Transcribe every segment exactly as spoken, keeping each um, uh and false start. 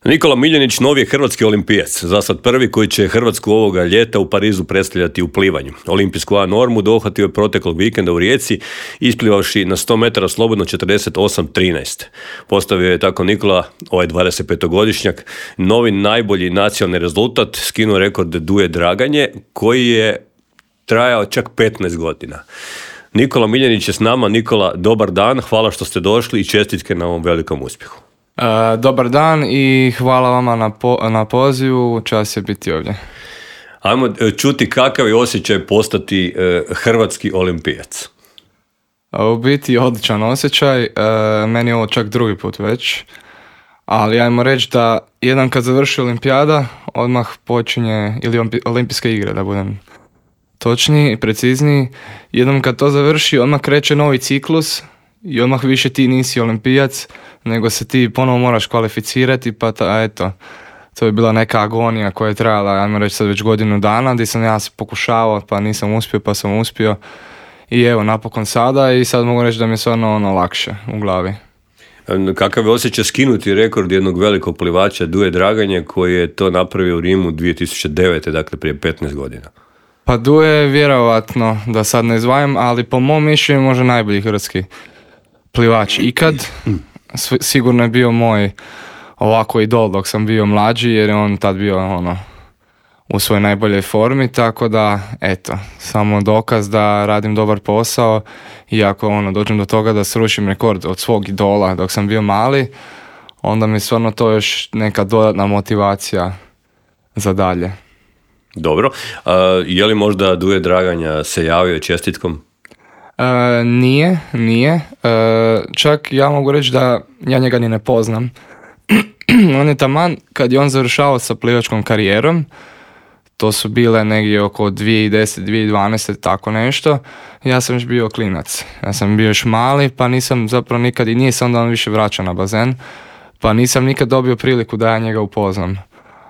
Nikola Miljenić novi je hrvatski olimpijac, zasad prvi koji će Hrvatsku ovoga ljeta u Parizu predstavljati u plivanju. Olimpijsku A normu dohvatio je proteklog vikenda u Rijeci, isplivavši na sto metara slobodno četrdeset osam trinaest. Postavio je tako Nikola, ovaj dvadesetpetogodišnjak, novi najbolji nacionalni rezultat, skinuo rekord Duje Draganje, koji je trajao čak petnaest godina. Nikola Miljenić je s nama. Nikola, dobar dan, hvala što ste došli i čestitke na ovom velikom uspjehu. Uh, dobar dan i hvala vama na, po, na pozivu, čast je biti ovdje. Ajmo čuti kakav je osjećaj postati uh, hrvatski olimpijac. U biti odličan osjećaj, uh, meni je ovo čak drugi put već, ali ajmo reći da jedan kad završi olimpijada, odmah počinje, ili olimpijske igre da budem točniji i precizniji, jednom kad to završi, odmah kreće novi ciklus i odmah više ti nisi olimpijac, nego se ti ponovo moraš kvalificirati, pa ta, eto, to je bila neka agonija koja je trajala, ajmo reći sad već godinu dana, gdje sam ja se pokušavao, pa nisam uspio, pa sam uspio. I evo, napokon sada i sad mogu reći da mi je stvarno ono lakše u glavi. Kakav je osjećaj skinuti rekord jednog velikog plivača Duje Draganje koji je to napravio u Rimu dvije tisuće devete, dakle prije petnaest godina? Pa Duje je vjerovatno, da sad ne izdvajam, ali po mom mišljenju možda najbolji hrvatski plivač ikad. Sigurno je bio moj ovako idol dok sam bio mlađi, jer je on tad bio ono u svojoj najboljoj formi, tako da eto, samo dokaz da radim dobar posao i ako ono, dođem do toga da srušim rekord od svog idola dok sam bio mali, onda mi stvarno to još neka dodatna motivacija za dalje. Dobro, a, je li možda Duje Draganja se javio čestitkom? E, nije, nije. E, čak ja mogu reći da ja njega ni ne poznam. On je taman, kad je on završavao sa plivačkom karijerom, to su bile negdje oko dvije tisuće desete, dvije tisuće dvanaeste, tako nešto, ja sam još bio klinac. Ja sam bio još mali, pa nisam zapravo nikad, i nije se onda on više vraćao na bazen, pa nisam nikad dobio priliku da ja njega upoznam.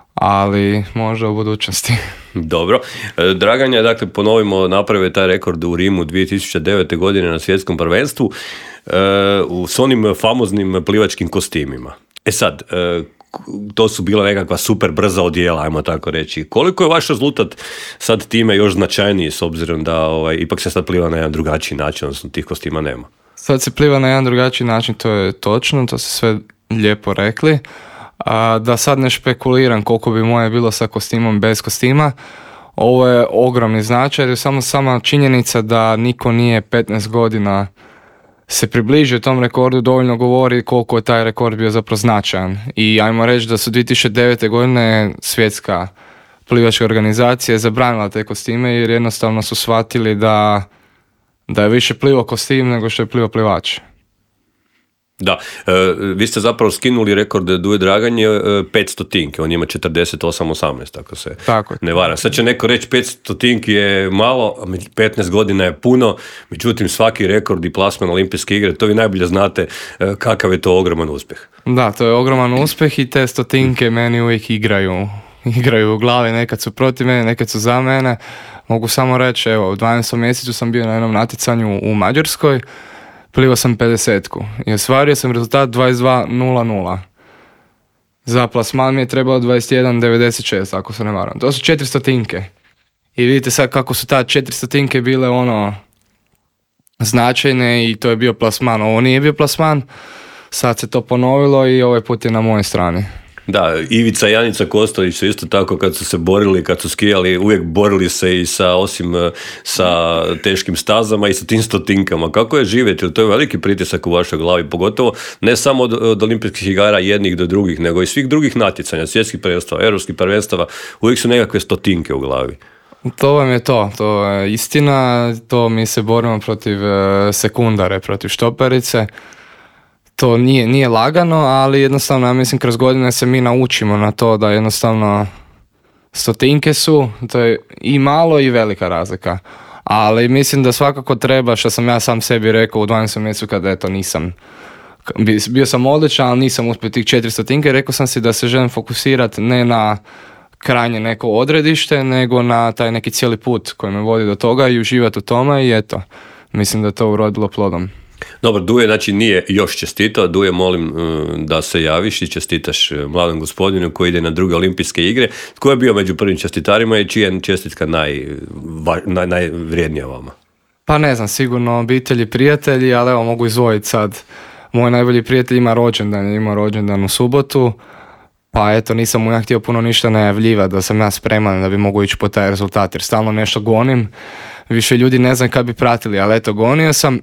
Ali možda u budućnosti. Dobro. Draganja, dakle, ponovimo, napravio taj rekord u Rimu dvije tisuće devete. godine na svjetskom prvenstvu uh, s onim famoznim plivačkim kostimima. E sad, uh, to su bila nekakva super brza odijela, ajmo tako reći. Koliko je vaš rezultat sad time još značajniji, s obzirom da ovaj, ipak se sad pliva na jedan drugačiji način, odnosno tih kostima nema? Sad se pliva na jedan drugačiji način, to je točno, to ste sve lijepo rekli. A, da sad ne špekuliram koliko bi moje bilo sa kostimom, bez kostima, ovo je ogromni značaj, jer je samo sama činjenica da niko nije petnaest godina se približio tom rekordu dovoljno govori koliko je taj rekord bio zapravo značajan. I ajmo reći da su dvije tisuće devete. godine svjetska plivačka organizacija zabranila te kostime jer jednostavno su shvatili da, da je više plivo kostim nego što je plivo plivač. Da, e, vi ste zapravo skinuli rekord Duje Draganje e, petsto tinke, on ima četrdeset osam osamnaest, ako se Tako je. ne varam. Sad će neko reći petsto tinki je malo, petnaest godina je puno, međutim svaki rekord i plasman olimpijske igre, to vi najbolje znate e, kakav je to ogroman uspjeh. Da, to je ogroman uspjeh i te stotinke meni uvijek igraju, igraju u glavi, nekad su protiv mene, nekad su za mene. Mogu samo reći, evo, u dvanaestom mjesecu sam bio na jednom natjecanju u Mađarskoj, plivao sam pedesetku i ostvario sam rezultat dvadeset dva nula nula. Za plasman mi je trebalo dvadeset jedan devedeset šest, ako se ne varam. To su četiri stotinke. I vidite sad kako su ta četiri stotinke bile ono značajne i to je bio plasman. Ovo nije bio plasman, sad se to ponovilo i ovaj put je na mojoj strani. Da, Ivica i Janica Kostović su isto tako kad su se borili, kad su skijali, uvijek borili se i sa, osim sa teškim stazama i sa tim stotinkama. Kako je živjeti? To je veliki pritisak u vašoj glavi, pogotovo ne samo od, od olimpijskih igara jednih do drugih, nego i svih drugih natjecanja, svjetskih prvenstava, europskih prvenstava, uvijek su nekakve stotinke u glavi. To vam je to, to je istina, to mi se borimo protiv sekundare, protiv štoperice. To nije, nije lagano, ali jednostavno, ja mislim, kroz godine se mi naučimo na to da jednostavno stotinke su, to je i malo i velika razlika. Ali mislim da svakako treba, što sam ja sam sebi rekao u dvanaestom mjesecu kada eto nisam, bio sam odličan, ali nisam uspio tih četiri stotinke, rekao sam si da se želim fokusirati ne na krajnje neko odredište, nego na taj neki cijeli put koji me vodi do toga i uživati u tome i eto, mislim da je to urodilo plodom. Dobro, Duje znači nije još čestitao. Duje, molim da se javiš i čestitaš mladom gospodinu koji ide na druge olimpijske igre. Tko je bio među prvim čestitarima i čija je čestitka naj, naj, najvrijednija vama? Pa ne znam, sigurno obitelji, prijatelji, ali evo mogu izvojiti sad. Moj najbolji prijatelj ima rođendan, ima rođendan u subotu, pa eto nisam mu ja htio puno ništa najavljivati da sam ja spreman da bi mogu ići po taj rezultat, jer stalno nešto gonim. Više ljudi ne znam kad bi pratili, ali eto gonio sam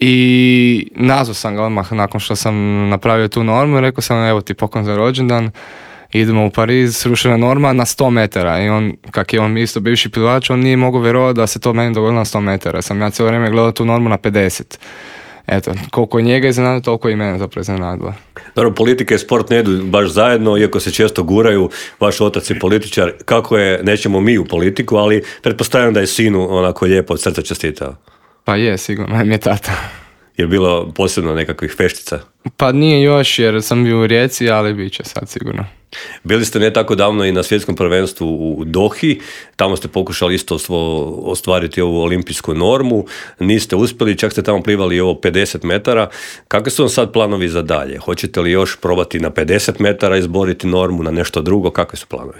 i nazvao sam ga odmah nakon što sam napravio tu normu i rekao sam evo ti poklon za rođendan, idemo u Pariz, srušena norma na sto metara i on, kak je on isto bivši plivač, on nije mogao vjerovati da se to meni dogodilo na sto metara. Sam ja cijelo vrijeme gledao tu normu na pedeset. Eto, koliko je njega iznenadilo, toliko i mene zapravo iznenadilo. Dobro, politika i sport ne idu baš zajedno, iako se često guraju, vaš otac je političar, kako je, nećemo mi u politiku, ali pretpostavljam da je sinu onako lijepo od srca čestitao. Pa je, sigurno, mi je tata. Je bilo posebno nekakvih feštica? Pa nije još, jer sam bio u Rijeci, ali bit će sad sigurno. Bili ste ne tako davno i na svjetskom prvenstvu u Dohi, tamo ste pokušali isto ostvariti ovu olimpijsku normu, niste uspjeli, čak ste tamo plivali ovo pedeset metara. Kakvi su vam sad planovi za dalje? Hoćete li još probati na pedeset metara izboriti normu, na nešto drugo? Kakvi su planovi?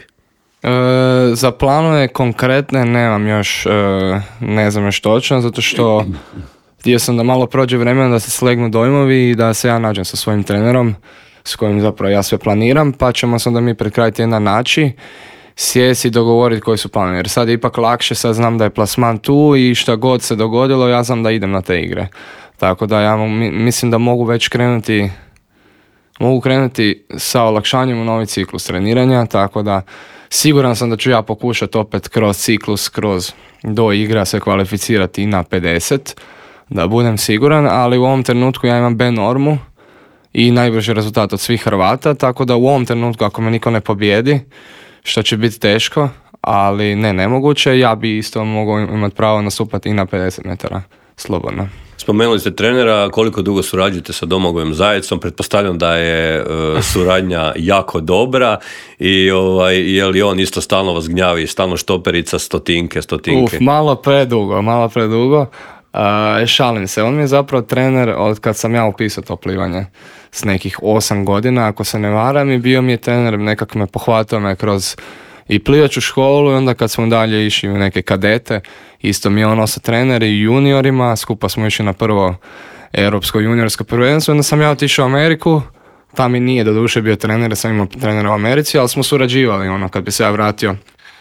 E, za planove konkretne nemam još, e, ne znam još točno, zato što htio sam da malo prođe vremena da se slegnu dojmovi i da se ja nađem sa svojim trenerom s kojim zapravo ja sve planiram, pa ćemo se onda mi pred kraj tjedna naći, sjesti i dogovoriti koji su planovi. Jer sad je ipak lakše, sad znam da je plasman tu i šta god se dogodilo, ja znam da idem na te igre. Tako da ja mislim da mogu već krenuti, mogu krenuti sa olakšanjem u novi ciklus treniranja, tako da siguran sam da ću ja pokušati opet kroz ciklus, kroz do igra se kvalificirati i na pedeset, da budem siguran, ali u ovom trenutku ja imam B normu i najbrži rezultat od svih Hrvata, tako da u ovom trenutku ako me niko ne pobjedi, što će biti teško, ali ne nemoguće, ja bi isto mogao imati pravo nastupati i na pedeset metara slobodno. Spomenuli ste trenera, koliko dugo surađujete sa Domagojem Zajecom, pretpostavljam da je e, suradnja jako dobra i ovaj, je li on isto stalno vas gnjavi, stalno štoperica, stotinke, stotinke? Uf, malo predugo, malo predugo. Uh, šalim se, on mi je zapravo trener od kad sam ja upisao to plivanje s nekih osam godina, ako se ne varam, i bio mi je trener, nekako me pohvatao me kroz i plivaču školu i onda kad smo dalje išli u neke kadete, isto mi je on ostao trener i juniorima, skupa smo išli na prvo europsko juniorsko prvenstvo, onda sam ja otišao u Ameriku, tam mi nije doduše bio trener, ja sam imao trenera u Americi, ali smo surađivali, ono, kad bi se ja vratio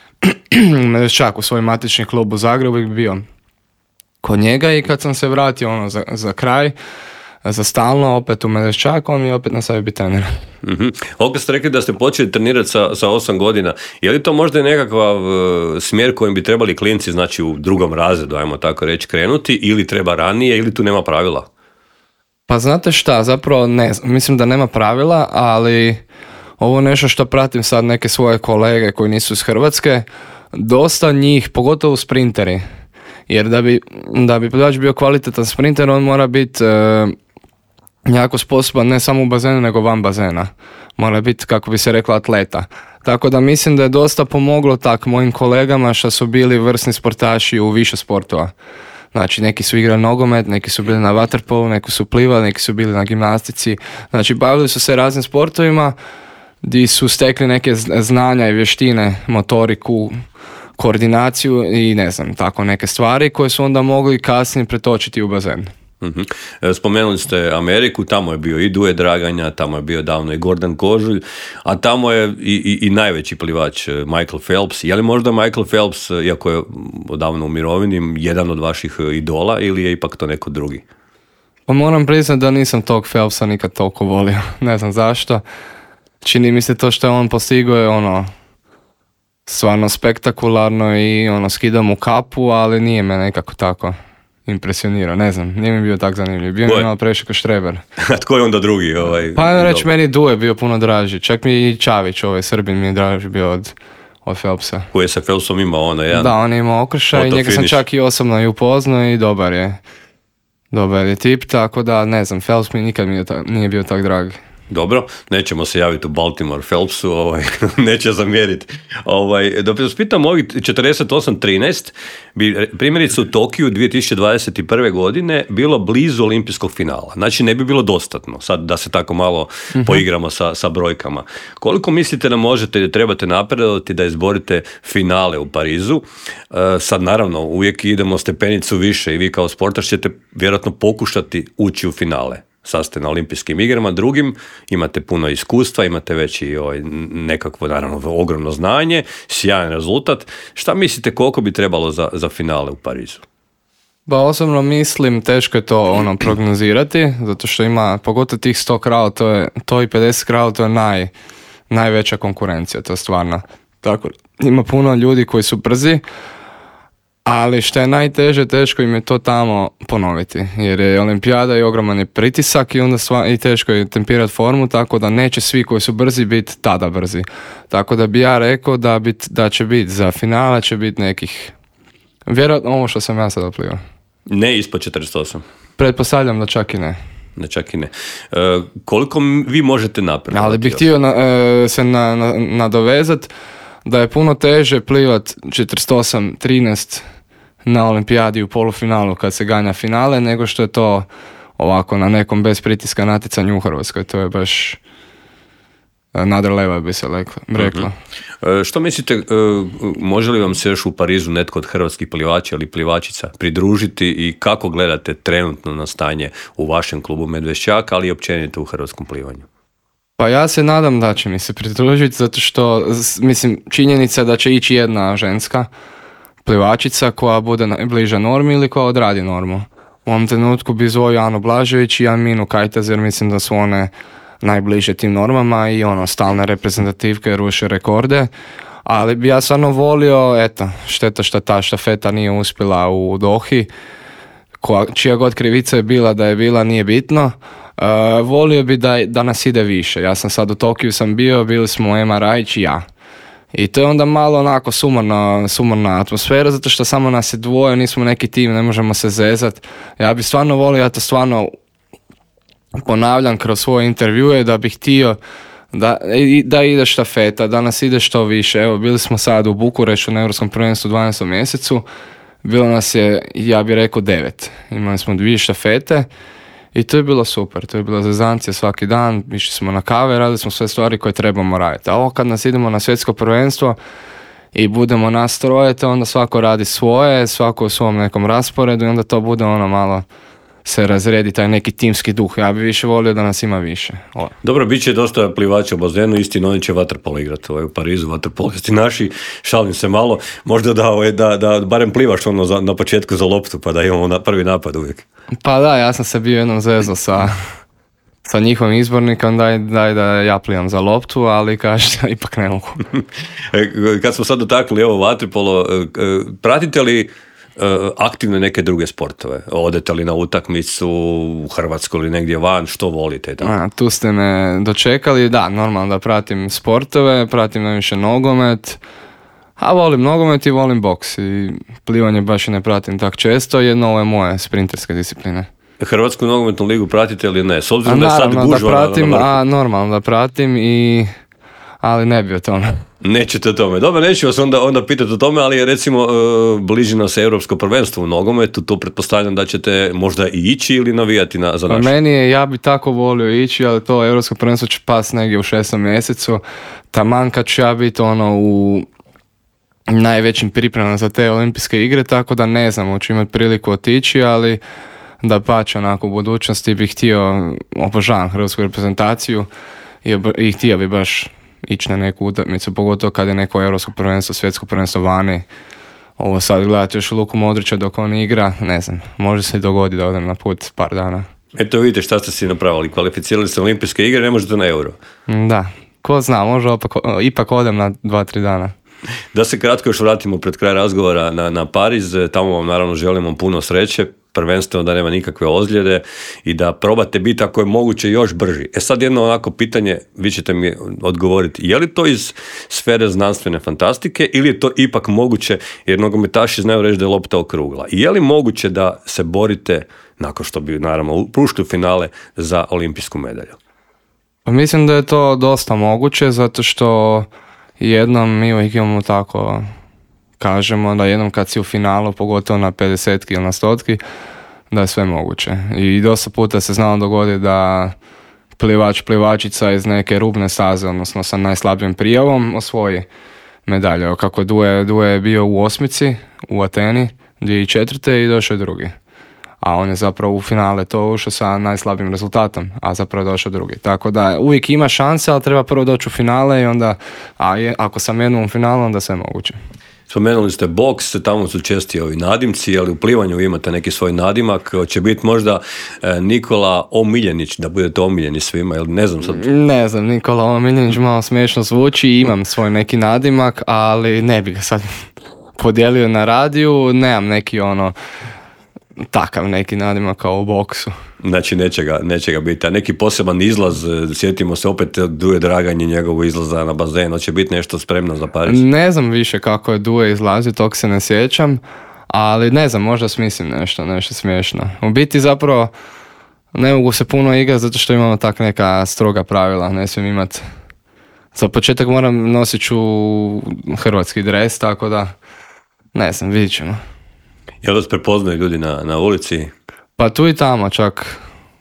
čak u svoj matični klub u Zagrebu bi bio kod njega i kad sam se vratio ono za, za kraj, za stalno opet u Medveščak, on mi je opet na sebi biti trener. Mm-hmm. Ovdje ste rekli da ste počeli trenirati sa, sa osam godina. Je li to možda nekakav uh, smjer kojim bi trebali klinci, znači u drugom razredu, ajmo tako reći, krenuti, ili treba ranije, ili tu nema pravila? Pa znate šta, zapravo ne, mislim da nema pravila, ali ovo je nešto što pratim sad neke svoje kolege koji nisu iz Hrvatske, dosta njih, pogotovo sprinteri, jer da bi, da bi plivač bio kvalitetan sprinter, on mora biti e, jako sposoban ne samo u bazenu, nego van bazena. Mora biti, kako bi se reklo, atleta. Tako da mislim da je dosta pomoglo tak mojim kolegama što su bili vrsni sportaši u više sportova. Znači, neki su igrali nogomet, neki su bili na vaterpolu, neki su plivali, neki su bili na gimnastici. Znači, bavili su se raznim sportovima gdje su stekli neke znanja i vještine, motoriku, koordinaciju i ne znam, tako neke stvari koje su onda mogli kasnije pretočiti u bazen. Mm-hmm. Spomenuli ste Ameriku, tamo je bio i Duje Draganja, tamo je bio davno i Gordan Kožulj, a tamo je i, i, i najveći plivač Michael Phelps. Je li možda Michael Phelps, iako je odavno u mirovini, jedan od vaših idola ili je ipak to neko drugi? Pa moram priznati da nisam tog Phelpsa nikad toliko volio. Ne znam zašto. Čini mi se to što je on postigao je ono stvarno spektakularno i ono skidam u kapu, ali nije me nekako tako impresionirao, ne znam, nije mi bio tak zanimljiv, bio mi malo previše ko Štreber. A tko je onda drugi? Ovaj, pa ajmo reći, meni Duje bio puno draži, čak mi i Čavić, ovaj Srbin mi je draži bio od, od Phelpsa. Koji je sa Phelpsom imao ono jedan? Da, on je imao okršaj i njega finish. Sam čak i osobno i upoznao i dobar je, dobar je tip, tako da ne znam, Phelps mi nikad nije, ta, nije bio tak drag. Dobro, nećemo se javiti u Baltimore Phelpsu, ovaj, neće zamjeriti. Ovaj, da vas pitam, ovih četrdeset osam trinaest bi primjerice u Tokiju dvije tisuće dvadeset prve. godine bilo blizu olimpijskog finala. Znači ne bi bilo dostatno, sad da se tako malo uh-huh. poigramo sa, sa brojkama. Koliko mislite da možete ili trebate napredovati da izborite finale u Parizu? Uh, sad naravno uvijek idemo stepenicu više i vi kao sportaš ćete vjerojatno pokušati ući u finale. Sad ste na olimpijskim igrama, drugim imate puno iskustva, imate već i ovaj, nekakvo naravno ogromno znanje, sjajan rezultat. Šta mislite koliko bi trebalo za, za finale u Parizu? Ba osobno mislim teško je to ono prognozirati, zato što ima pogotovo tih sto krala, to je to i pedeset krala, to je naj, najveća konkurencija, to je stvarno. Tako, ima puno ljudi koji su brzi, ali što je najteže, teško im je to tamo ponoviti, jer je olimpijada i ogroman je pritisak i onda sva, i teško je tempirati formu, tako da neće svi koji su brzi biti tada brzi. Tako da bi ja rekao da, bit, da će biti za finale, će biti nekih, vjerojatno ovo što sam ja sada plivao. Ne ispod četrdeset osam? Pretpostavljam da čak i ne. Ne, čak i ne. E, koliko vi možete napredovati? Ali bih htio na, e, se na, na, nadovezati da je puno teže plivat četrdeset osam trinaest na olimpijadi u polufinalu kad se ganja finale, nego što je to ovako na nekom bez pritiska natjecanju u Hrvatskoj. To je baš another level, bi se rekla. Uh-huh. E, što mislite, e, može li vam se još u Parizu netko od hrvatskih plivača ili plivačica pridružiti i kako gledate trenutno na stanje u vašem klubu Medveščak, ali i općenito u hrvatskom plivanju? Pa ja se nadam da će mi se pridružiti, zato što, mislim, činjenica da će ići jedna ženska plivačica koja bude bliža normi ili koja odradi normu. U ovom trenutku bi zvojio Anu Blažević i Aminu Kajtaz, jer mislim da su one najbliže tim normama i ono, stalne reprezentativke, ruše rekorde. Ali bi ja stvarno volio, eto, šteta što ta štafeta nije uspjela u Dohi, koja, čija god krivica je bila da je bila, nije bitno. Uh, volio bi da, da nas ide više. Ja sam sad u Tokiju sam bio, bili smo Ema Rajić i ja. I to je onda malo onako sumorna, sumorna atmosfera, zato što samo nas je dvoje, nismo neki tim, ne možemo se zezat. Ja bi stvarno volio, ja to stvarno ponavljam kroz svoje intervjue, da bih htio da, da ide štafeta, da nas ide što više. Evo, bili smo sad u Bukureštu na Europskom prvenstvu u dvanaestom mjesecu, bilo nas je, ja bih rekao, devet. Imali smo dvije štafete i to je bilo super, to je bila zezancija svaki dan, išli smo na kave, radili smo sve stvari koje trebamo raditi. A ovo kad nas idemo na svjetsko prvenstvo i budemo nas troje, to onda svako radi svoje, svako u svom nekom rasporedu i onda to bude ono malo se razredi taj neki timski duh. Ja bih više volio da nas ima više. O. Dobro, bit će dosta plivača u bazenu, istina oni će vaterpolo igrati ovaj, u Parizu, vaterpolisti naši, šalim se malo, možda da, ovaj, da, da barem plivaš ono za, na početku za loptu pa da imamo na prvi napad uvijek. Pa da, ja sam se bio jednom zezao sa, sa njihovim izbornikom, daj, daj da ja plivam za loptu, ali kaže da ipak ne mogu. Kad smo sad dotakli ovo vaterpolo, pratite li aktivne neke druge sportove? Odete li na utakmicu u Hrvatskoj ili negdje van? Što volite? A, tu ste me dočekali. Da, normalno da pratim sportove, pratim najviše nogomet, a volim nogomet i volim boks i plivanje baš i ne pratim tak često, jedno ovo je moje sprinterske discipline. Hrvatsku nogometnu ligu pratite ili ne? S obzirom a, da je sad gužva da pratim, na, na a normalno da pratim i ali ne bi o tome. Nećete o tome. Dobro, neću vas onda, onda pitati o tome, ali recimo bliži nas se Europsko prvenstvo u nogometu, tu pretpostavljam da ćete možda i ići ili navijati na, za našu. Meni je, ja bi tako volio ići, ali to Europsko prvenstvo će pas negdje u šestom mjesecu, taman kad ću ja biti ono u najvećim pripremama za te olimpijske igre, tako da ne znam, hoću imati priliku otići, ali da pače onako u budućnosti bih htio, obožavam hrvatsku reprezentaciju i, i htio bi baš ići na neku utakmicu, pogotovo kad je neko europsko prvenstvo, svjetsko prvenstvo vani. Ovo sad gledati još Luku Modrića dok on igra, ne znam, može se i dogoditi da odem na put par dana. Eto vidite šta ste si napravili, kvalificirali ste olimpijske igre, ne možete na euro. Da, ko zna, može opak, ipak odem na dva, tri dana. Da se kratko još vratimo pred kraj razgovora na, na Pariz, tamo vam naravno želimo puno sreće, prvenstveno da nema nikakve ozljede i da probate biti ako je moguće još brži. E sad jedno onako pitanje, vi ćete mi odgovoriti, je li to iz sfere znanstvene fantastike ili je to ipak moguće, jer nogometaši znaju reći da je lopta okrugla. I je li moguće da se borite, nakon što bi naravno ušli u finale, za olimpijsku medalju? Pa mislim da je to dosta moguće, zato što jednom mi uvijek imamo tako, kažemo da jednom kad si u finalu, pogotovo na pedesetki ili na stotki, da je sve moguće. I dosta puta se znalo dogoditi da plivač, plivačica iz neke rubne staze, odnosno sa najslabijim prijavom, osvoji medalje. Kako Duje, Duje je bio u osmici u Ateni dvije tisuće četvrte i došao je drugi. A on je zapravo u finale to ušao sa najslabijim rezultatom, a zapravo je došao drugi. Tako da uvijek ima šanse, ali treba prvo doći u finale i onda, a je, ako sam jednom u finalu, onda sve moguće. Spomenuli ste boks, tamo su česti ovi nadimci, ali u plivanju imate neki svoj nadimak. Će biti možda Nikola Omiljenić, da budete omiljeni svima, ili ne znam sad. Ne znam, Nikola Omiljenić malo smiješno zvuči, imam svoj neki nadimak, ali ne bi ga sad podijelio na radiju, nemam neki ono, takav neki nadimak kao u boksu. Znači neće ga, neće ga biti. A neki poseban izlaz, sjetimo se opet Duje Draganje njegovo izlaza na bazen, hoće biti nešto spremno za Pariz? Ne znam više kako je Duje izlazio, tog se ne sjećam, ali ne znam, možda smislim nešto, nešto smiješno. U biti zapravo ne mogu se puno igrati zato što imamo tak neka stroga pravila, ne smijem imati. Za početak moram nositi ću hrvatski dres, tako da ne znam, vidit ćemo. Jel vas prepoznaju ljudi na, na ulici? Pa tu i tamo čak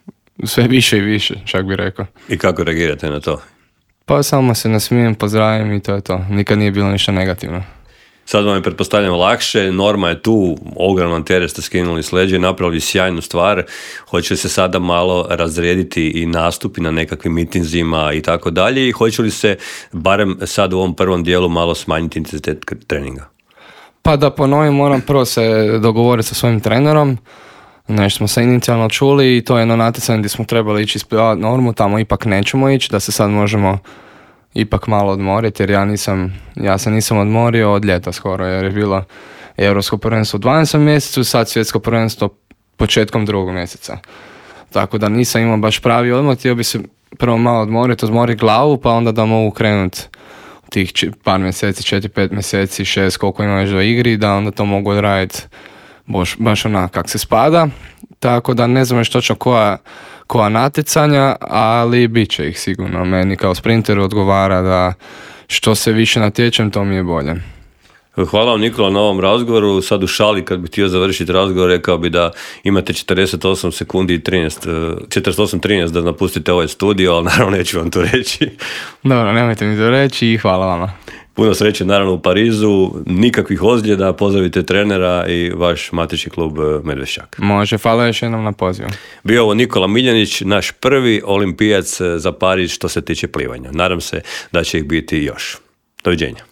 sve više i više, čak bi rekao. I kako reagirate na to? Pa samo se nasmijem, pozdravim i to je to. Nikad nije bilo ništa negativno. Sad vam je pretpostavljam lakše, Norma je tu, ogroman teret ste skinuli s leđa i napravili sjajnu stvar. Hoće li se sada malo razrediti i nastupi na nekakvim mitinzima i tako dalje i hoće li se barem sad u ovom prvom dijelu malo smanjiti intenzitet treninga? Pa da ponovim, moram prvo se dogovoriti sa svojim trenerom. Nešto smo se inicijalno čuli i to je jedno natjecanje gdje smo trebali ići ispivati Normu, tamo ipak nećemo ići, da se sad možemo ipak malo odmoriti, jer ja nisam, ja se nisam odmorio od ljeta skoro, jer je bilo Europsko prvenstvo u dvanaestom mjesecu, sad svjetsko prvenstvo početkom drugog mjeseca. Tako da nisam imao baš pravi odmor, htio bi se prvo malo odmoriti, odmoriti glavu, pa onda da mogu krenuti tih par mjeseci, četiri, pet mjeseci, šest, koliko ima još do igri, da onda to mogu odraditi baš, baš onak kak se spada. Tako da ne znam još točno koja, koja natjecanja, ali bit će ih sigurno. Meni kao sprinteru odgovara da što se više natječem, to mi je bolje. Hvala vam Nikola na ovom razgovoru. Sad u šali kad bih htio završiti razgovor rekao bi da imate četrdeset osam sekundi i trinaest, četrdeset osam trinaest da napustite ovaj studio, ali naravno neću vam to reći. Dobro, nemojte mi to reći i hvala vama. Puno sreće naravno u Parizu, nikakvih ozljeda, pozdravite trenera i vaš matični klub Medveščak. Može, hvala još jednom na pozivu. Bio ovo Nikola Miljanić, naš prvi olimpijac za Pariz što se tiče plivanja. Nadam se da će ih biti još. Doviđenja.